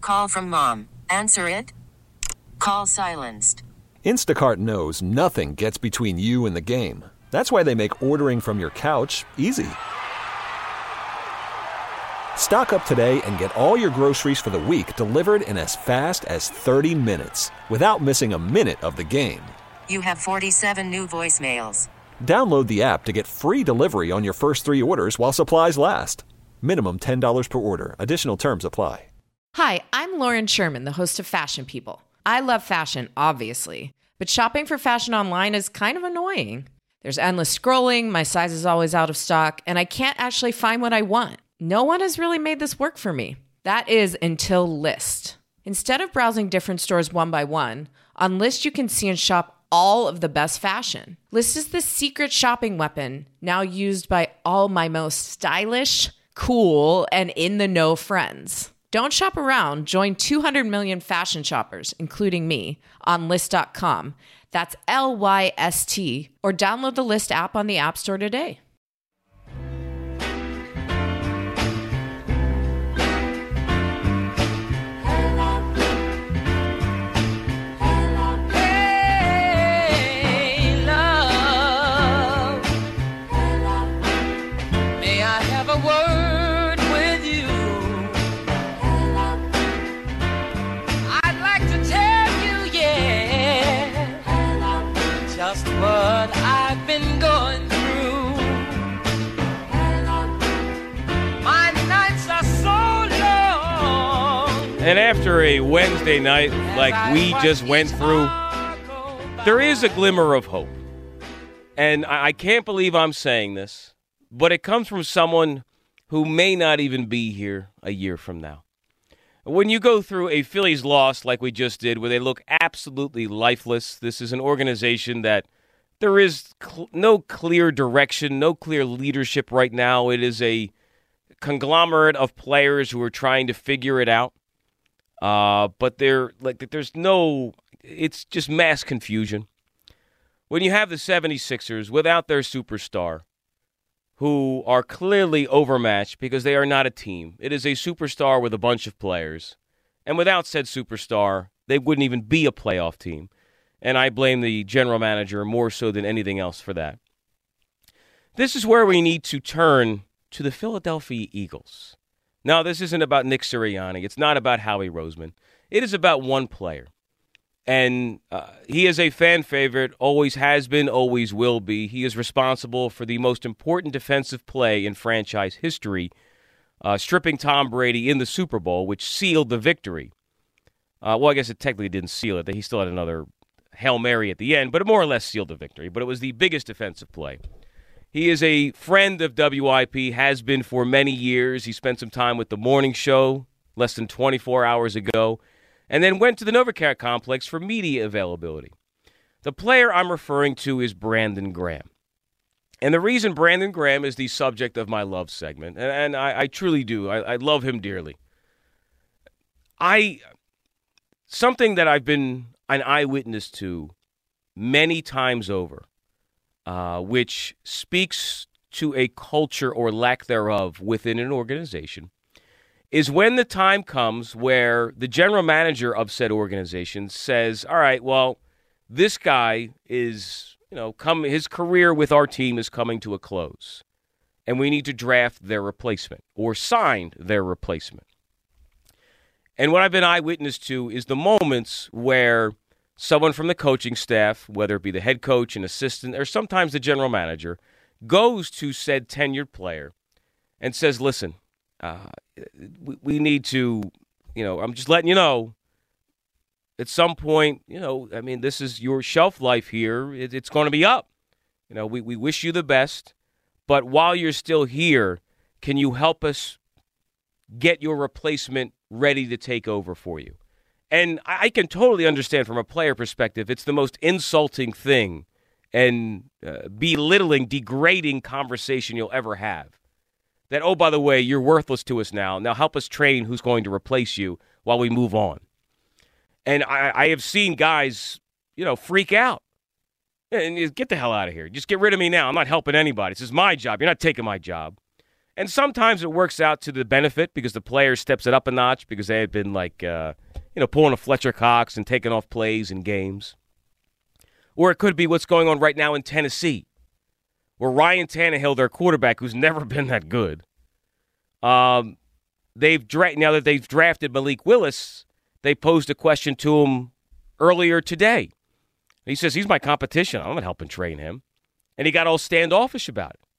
Call from mom. Answer it. Call silenced. Instacart knows nothing gets between you and the game. That's why they make ordering from your couch easy. Stock up today and get all your groceries for the week delivered in as fast as 30 minutes without missing a minute of the game. You have 47 new voicemails. Download the app to get free delivery on your first 3 orders while supplies last. Minimum $10 per order. Additional terms apply. Hi, I'm Lauren Sherman, the host of Fashion People. I love fashion, obviously, but shopping for fashion online is kind of annoying. There's endless scrolling, my size is always out of stock, and I can't actually find what I want. No one has really made this work for me. That is until Lyst. Instead of browsing different stores one by one, on Lyst you can see and shop all of the best fashion. Lyst is the secret shopping weapon now used by all my most stylish, cool, and in-the-know friends. Don't shop around. Join 200 million fashion shoppers, including me, on Lyst.com. That's Lyst, or download the Lyst app on the App Store today. What I've been going through. My nights are so long. And after a Wednesday night like we just went through, there is a glimmer of hope. And I can't believe I'm saying this, but it comes from someone who may not even be here a year from now. When you go through a Phillies loss like we just did, where they look absolutely lifeless, this is an organization that there is no clear direction, no clear leadership right now. It is a conglomerate of players who are trying to figure it out. But it's just mass confusion. When you have the 76ers without their superstar, who are clearly overmatched because they are not a team. It is a superstar with a bunch of players. And without said superstar, they wouldn't even be a playoff team. And I blame the general manager more so than anything else for that. This is where we need to turn to the Philadelphia Eagles. Now, this isn't about Nick Sirianni. It's not about Howie Roseman. It is about one player. And he is a fan favorite, always has been, always will be. He is responsible for the most important defensive play in franchise history, stripping Tom Brady in the Super Bowl, which sealed the victory. Well, I guess it technically didn't seal it. He still had another Hail Mary at the end, but it more or less sealed the victory. But it was the biggest defensive play. He is a friend of WIP, has been for many years. He spent some time with the morning show less than 24 hours ago, and then went to the Novacaire complex for media availability. The player I'm referring to is Brandon Graham. And the reason Brandon Graham is the subject of my love segment, and I truly do, I love him dearly. Something that I've been an eyewitness to many times over, which speaks to a culture or lack thereof within an organization, is when the time comes where the general manager of said organization says, all right, well, this guy is, his career with our team is coming to a close, and we need to draft their replacement or sign their replacement. And what I've been eyewitness to is the moments where someone from the coaching staff, whether it be the head coach, an assistant, or sometimes the general manager, goes to said tenured player and says, listen, we need to, I'm just letting you know, at some point, this is your shelf life here. It's going to be up. We wish you the best. But while you're still here, can you help us get your replacement ready to take over for you? And I can totally understand from a player perspective, it's the most insulting thing and belittling, degrading conversation you'll ever have. That, oh, by the way, you're worthless to us now. Now help us train who's going to replace you while we move on. And I have seen guys, freak out. And get the hell out of here. Just get rid of me now. I'm not helping anybody. This is my job. You're not taking my job. And sometimes it works out to the benefit because the player steps it up a notch because they had been pulling a Fletcher Cox and taking off plays in games. Or it could be what's going on right now in Tennessee, where Ryan Tannehill, their quarterback, who's never been that good, now that they've drafted Malik Willis, they posed a question to him earlier today. He says, he's my competition. I'm not helping train him. And he got all standoffish about it.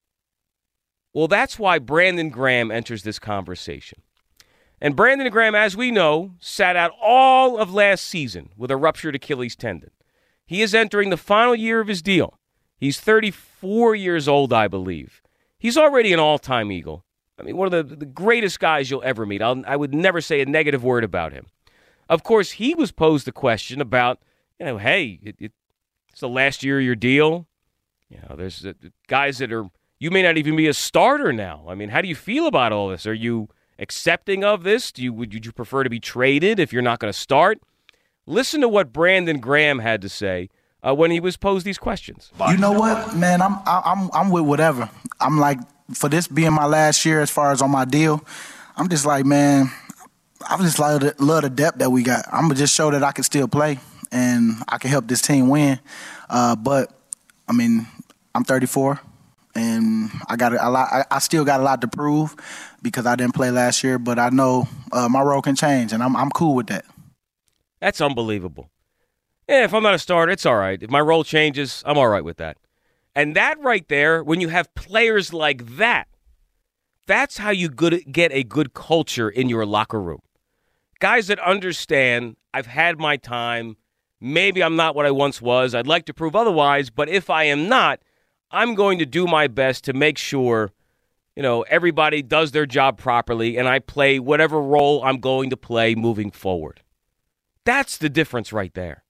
Well, that's why Brandon Graham enters this conversation. And Brandon Graham, as we know, sat out all of last season with a ruptured Achilles tendon. He is entering the final year of his deal. He's 34 years old, I believe. He's already an all-time Eagle. I mean, one of the greatest guys you'll ever meet. I would never say a negative word about him. Of course, he was posed the question about, hey, it's the last year of your deal. There's guys that are, you may not even be a starter now. I mean, how do you feel about all this? Are you accepting of this? Would you prefer to be traded if you're not going to start? Listen to what Brandon Graham had to say when he was posed these questions. You know what, man? I'm with whatever. I'm like, for this being my last year as far as on my deal, I'm just like, man, I just love the depth that we got. I'm gonna just show that I can still play and I can help this team win. But I mean, I'm 34. And I got a lot. I still got a lot to prove because I didn't play last year. But I know my role can change, and I'm cool with that. That's unbelievable. Yeah, if I'm not a starter, it's all right. If my role changes, I'm all right with that. And that right there, when you have players like that, that's how you get a good culture in your locker room. Guys that understand, I've had my time. Maybe I'm not what I once was. I'd like to prove otherwise. But if I am not, I'm going to do my best to make sure, everybody does their job properly and I play whatever role I'm going to play moving forward. That's the difference right there.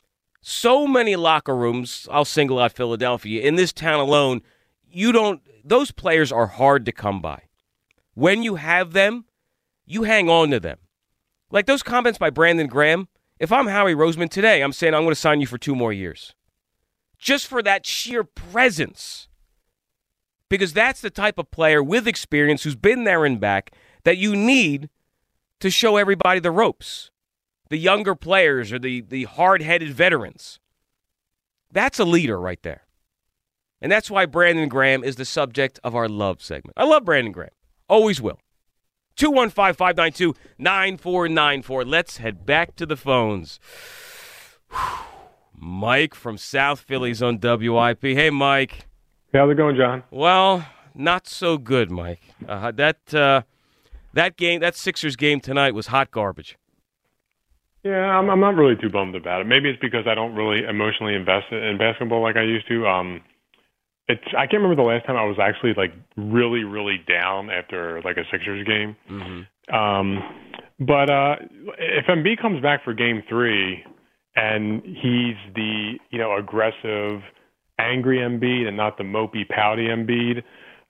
So many locker rooms, I'll single out Philadelphia, in this town alone, those players are hard to come by. When you have them, you hang on to them. Like those comments by Brandon Graham, if I'm Howie Roseman today, I'm saying I'm going to sign you for 2 more years. Just for that sheer presence. Because that's the type of player with experience who's been there and back that you need to show everybody the ropes. The younger players or the hard-headed veterans. That's a leader right there. And that's why Brandon Graham is the subject of our love segment. I love Brandon Graham. Always will. 215-592-9494. Let's head back to the phones. Mike from South Philly's on WIP. Hey, Mike. Hey, how's it going, John? Well, not so good, Mike. That Sixers game tonight was hot garbage. Yeah, I'm not really too bummed about it. Maybe it's because I don't really emotionally invest in basketball like I used to. I can't remember the last time I was actually like really, really down after like a Sixers game. Mm-hmm. But if Embiid comes back for Game 3. And he's the, aggressive, angry Embiid and not the mopey, pouty Embiid.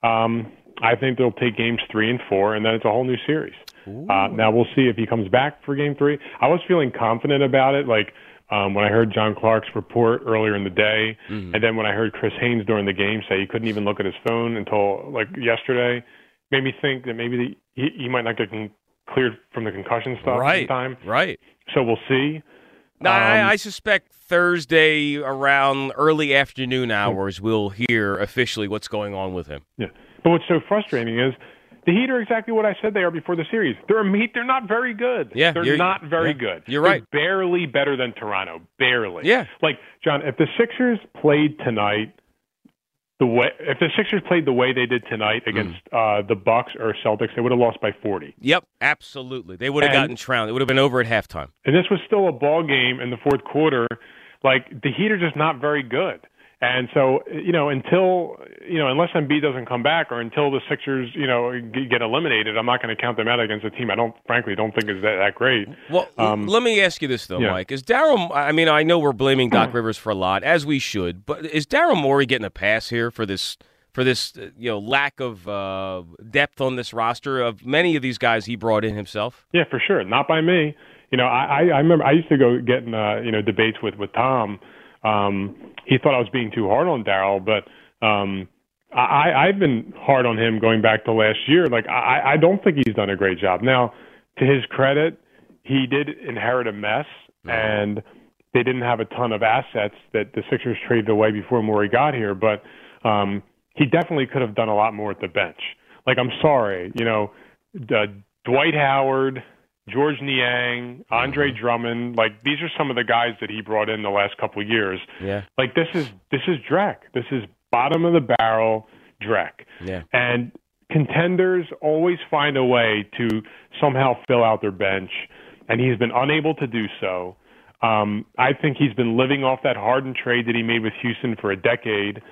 I think they'll take games 3 and 4, and then it's a whole new series. Now we'll see if he comes back for Game 3. I was feeling confident about it, like when I heard John Clark's report earlier in the day, and then when I heard Chris Haynes during the game say he couldn't even look at his phone until like yesterday, made me think that maybe he might not get cleared from the concussion stuff in time. Right. So we'll see. No, I suspect Thursday around early afternoon hours we'll hear officially what's going on with him. Yeah, but what's so frustrating is the Heat are exactly what I said they are before the series. They're not very good. Yeah, they're not very good. You're right. They're barely better than Toronto. Barely. Yeah. Like, John, if the Sixers played tonight if the Sixers played the way they did tonight against the Bucks or Celtics, they would have lost by 40. Yep, absolutely. They would have gotten trounced. It would have been over at halftime. And this was still a ball game in the fourth quarter. Like, the Heat are just not very good. And so, unless Embiid doesn't come back or until the Sixers, get eliminated, I'm not going to count them out against a team I frankly don't think is that great. Well, let me ask you this, though, Mike. Is Daryl, I know we're blaming Doc Rivers for a lot, as we should, but is Daryl Morey getting a pass here for this lack of depth on this roster of many of these guys he brought in himself? Yeah, for sure. Not by me. I remember I used to go get in, debates with Tom. He thought I was being too hard on Daryl, but I've been hard on him going back to last year. Like, I don't think he's done a great job. Now, to his credit, he did inherit a mess, and they didn't have a ton of assets that the Sixers traded away before Morey got here, but he definitely could have done a lot more at the bench. Like, I'm sorry, Dwight Howard, George Niang, Andre Drummond, like, these are some of the guys that he brought in the last couple of years. Yeah. Like, this is Drek. This is bottom of the barrel Drek. Yeah. And contenders always find a way to somehow fill out their bench, and he's been unable to do so. I think he's been living off that Harden trade that he made with Houston for a decade.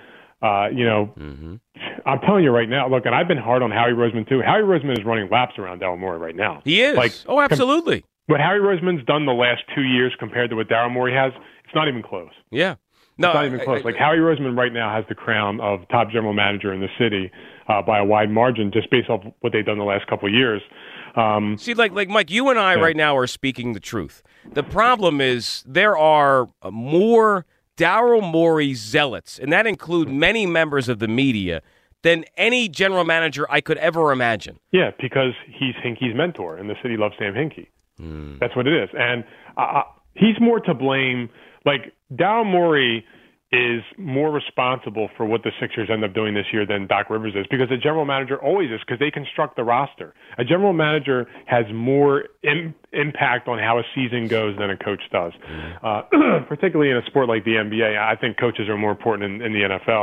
I'm telling you right now, look, and I've been hard on Howie Roseman too. Howie Roseman is running laps around Daryl Morey right now. He is. Like, oh, absolutely. What Howie Roseman's done the last 2 years compared to what Daryl Morey has, it's not even close. Yeah. No, it's not even close. Like, Howie Roseman right now has the crown of top general manager in the city by a wide margin, just based off what they've done the last couple of years. See, like Mike, you and I right now are speaking the truth. The problem is there are more Daryl Morey zealots, and that include many members of the media, than any general manager I could ever imagine. Yeah, because he's Hinkie's mentor, and the city loves Sam Hinkie. That's what it is. And he's more to blame. Like, Daryl Morey is more responsible for what the Sixers end up doing this year than Doc Rivers is, because a general manager always is, because they construct the roster. A general manager has more impact on how a season goes than a coach does. Particularly in a sport like the NBA, I think coaches are more important in the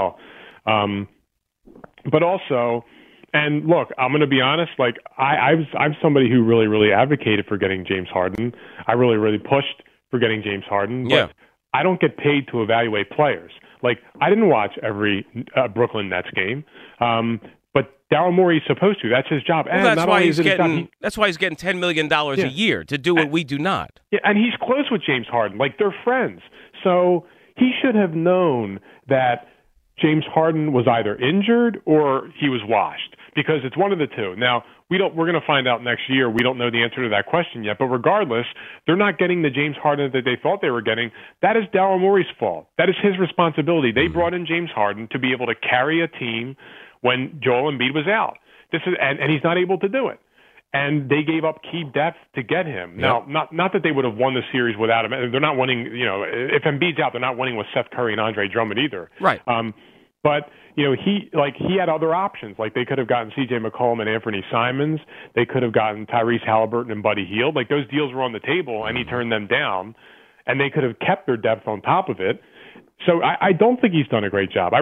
NFL. But also, and look, I'm going to be honest, like, I'm somebody who really, really advocated for getting James Harden. I really, really pushed for getting James Harden. Yeah. But I don't get paid to evaluate players. Like, I didn't watch every Brooklyn Nets game, but Daryl Morey's supposed to. That's his job. Well, and that's why he's getting $10 million a year to do what we do not. Yeah, and he's close with James Harden. Like, they're friends. So he should have known that James Harden was either injured or he was washed, because it's one of the two. Now, we're going to find out next year. We don't know the answer to that question yet. But regardless, they're not getting the James Harden that they thought they were getting. That is Daryl Morey's fault. That is his responsibility. They brought in James Harden to be able to carry a team when Joel Embiid was out. And he's not able to do it. And they gave up key depth to get him. Now, not that they would have won the series without him. They're not winning, if Embiid's out, they're not winning with Seth Curry and Andre Drummond either. Right. But, he had other options. Like, they could have gotten C.J. McCollum and Anthony Simons. They could have gotten Tyrese Halliburton and Buddy Hield. Like, those deals were on the table, and he turned them down. And they could have kept their depth on top of it. So I don't think he's done a great job.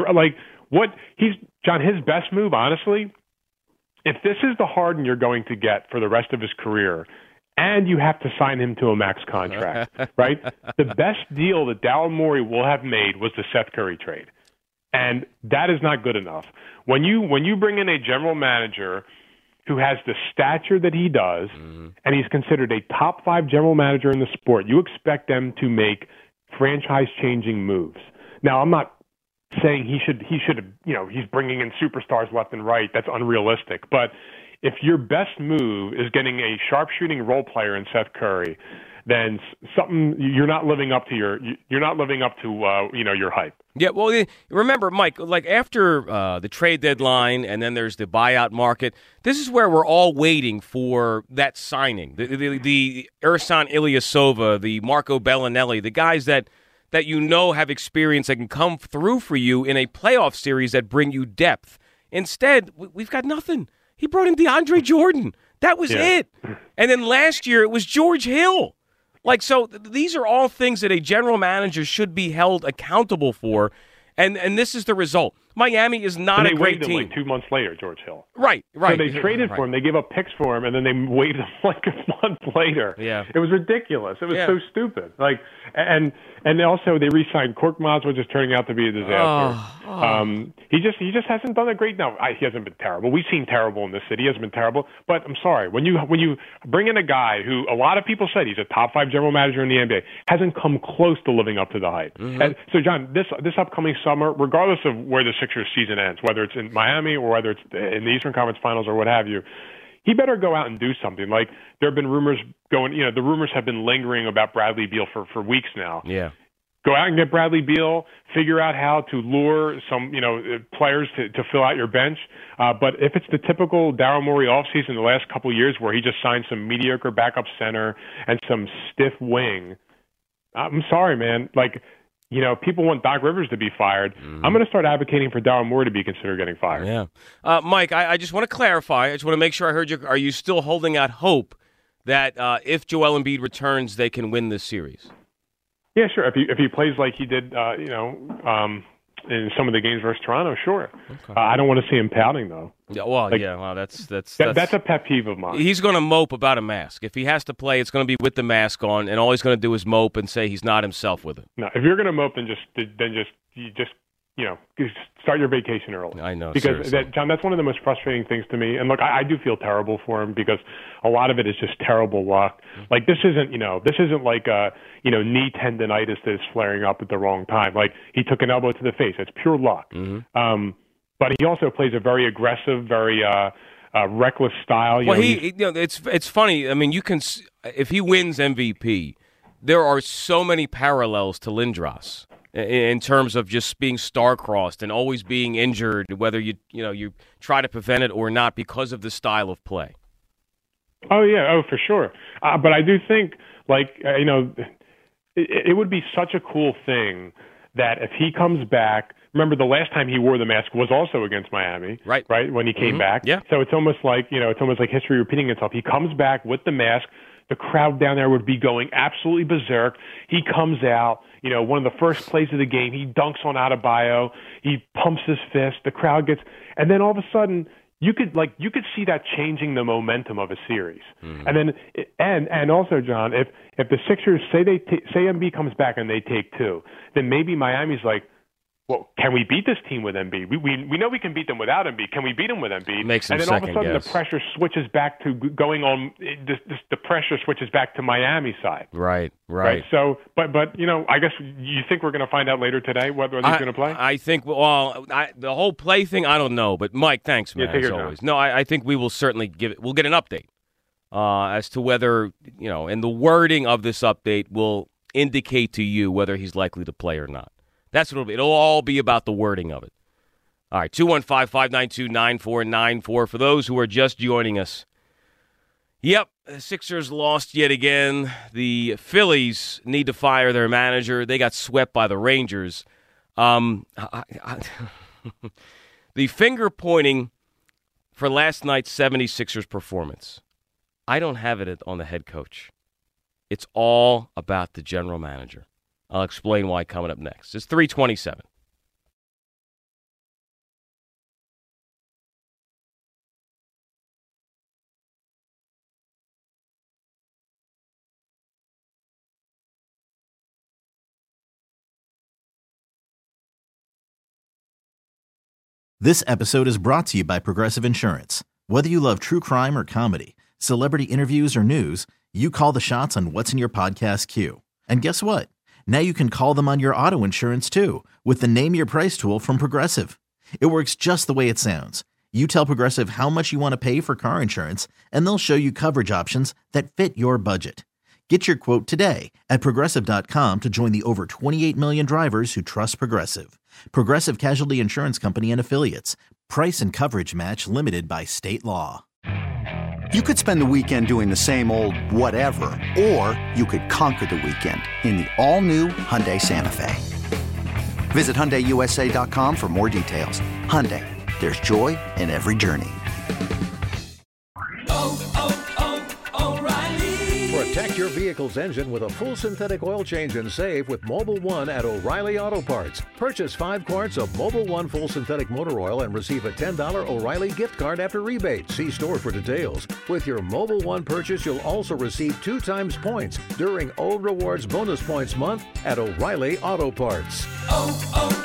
John, his best move, honestly, if this is the Harden you're going to get for the rest of his career, and you have to sign him to a max contract, right? The best deal that Daryl Morey will have made was the Seth Curry trade. And that is not good enough. When you bring in a general manager who has the stature that he does, and he's considered a top 5 general manager in the sport, you expect them to make franchise-changing moves. Now, I'm not saying he should, he's bringing in superstars left and right. That's unrealistic. But if your best move is getting a sharpshooting role player in Seth Curry, then you're not living up to your hype. Yeah, well, remember, Mike, like, after the trade deadline and then there's the buyout market, this is where we're all waiting for that signing. The Ersan Ilyasova, the Marco Bellinelli, the guys that have experience that can come through for you in a playoff series that bring you depth. Instead, we've got nothing. He brought in DeAndre Jordan. That was it. And then last year it was George Hill. Like, so these are all things that a general manager should be held accountable for, and this is the result. Miami is not a great team. Like 2 months later, George Hill. Right. So they traded for him. They gave up picks for him, and then they waived him like a month later. Yeah. It was ridiculous. It was so stupid. Like, and also they re-signed Korkmaz, which is turning out to be a disaster. He just hasn't done a great. Now, he hasn't been terrible. We've seen terrible in this city. He hasn't been terrible. But I'm sorry, when you bring in a guy who a lot of people said he's a top 5 general manager in the NBA, hasn't come close to living up to the hype. And so, John, this upcoming summer, regardless of where the Sixers season ends, whether it's in Miami or whether it's in the Eastern Conference Finals or what have you, he better go out and do something. Like, there have been rumors the rumors have been lingering about Bradley Beal for weeks now. Yeah. Go out and get Bradley Beal. Figure out how to lure some, players to fill out your bench. But if it's the typical Daryl Morey offseason the last couple of years where he just signed some mediocre backup center and some stiff wing, I'm sorry, man. People want Doc Rivers to be fired. I'm going to start advocating for Daryl Morey to be considered getting fired. Yeah. Mike, I just want to clarify. I just want to make sure I heard you. Are you still holding out hope that if Joel Embiid returns, they can win this series? Yeah, sure. If he plays like he did, in some of the games versus Toronto, sure. Okay. I don't want to see him pouting though. Yeah, well, that's a pet peeve of mine. He's going to mope about a mask. If he has to play, it's going to be with the mask on, and all he's going to do is mope and say he's not himself with it. No, if you're going to mope, then just start your vacation early. I know, because John, that's one of the most frustrating things to me. And look, I do feel terrible for him because a lot of it is just terrible luck. Like this isn't like knee tendonitis that is flaring up at the wrong time. Like he took an elbow to the face. It's pure luck. Mm-hmm. But he also plays a very aggressive, very reckless style. It's funny. I mean, if he wins MVP, there are so many parallels to Lindros in terms of just being star-crossed and always being injured, whether you try to prevent it or not because of the style of play. Oh, yeah. Oh, for sure. But I do think, it would be such a cool thing that if he comes back, remember the last time he wore the mask was also against Miami, right? When he came back. Yeah. So it's almost like history repeating itself. He comes back with the mask. The crowd down there would be going absolutely berserk. He comes out, one of the first plays of the game. He dunks on Adebayo. He pumps his fist. The crowd gets, and then all of a sudden, you could see that changing the momentum of a series. Mm-hmm. And then, and also, John, if the Sixers say Embiid comes back and they take two, then maybe Miami's like, well, can we beat this team with Embiid? We know we can beat them without Embiid. Can we beat them with Embiid? Makes them and then all of a sudden the pressure switches back to the pressure switches back to Miami's side. Right. So, but I guess you think we're going to find out later today whether he's going to play? I think the whole play thing, I don't know. But Mike, thanks, man, as always. No, I think we will certainly we'll get an update as to whether, and the wording of this update will indicate to you whether he's likely to play or not. That's what it'll be. It'll all be about the wording of it. All right, 215-592-9494. For those who are just joining us, yep, the Sixers lost yet again. The Phillies need to fire their manager. They got swept by the Rangers. The finger pointing for last night's 76ers performance, I don't have it on the head coach. It's all about the general manager. I'll explain why coming up next. It's 3:27. This episode is brought to you by Progressive Insurance. Whether you love true crime or comedy, celebrity interviews or news, you call the shots on what's in your podcast queue. And guess what? Now you can call them on your auto insurance, too, with the Name Your Price tool from Progressive. It works just the way it sounds. You tell Progressive how much you want to pay for car insurance, and they'll show you coverage options that fit your budget. Get your quote today at Progressive.com to join the over 28 million drivers who trust Progressive. Progressive Casualty Insurance Company and Affiliates. Price and coverage match limited by state law. You could spend the weekend doing the same old whatever, or you could conquer the weekend in the all-new Hyundai Santa Fe. Visit HyundaiUSA.com for more details. Hyundai, there's joy in every journey. Protect your vehicle's engine with a full synthetic oil change and save with Mobil 1 at O'Reilly Auto Parts. Purchase 5 quarts of Mobil 1 full synthetic motor oil and receive a $10 O'Reilly gift card after rebate. See store for details. With your Mobil 1 purchase, you'll also receive 2 times points during O Rewards Bonus Points Month at O'Reilly Auto Parts.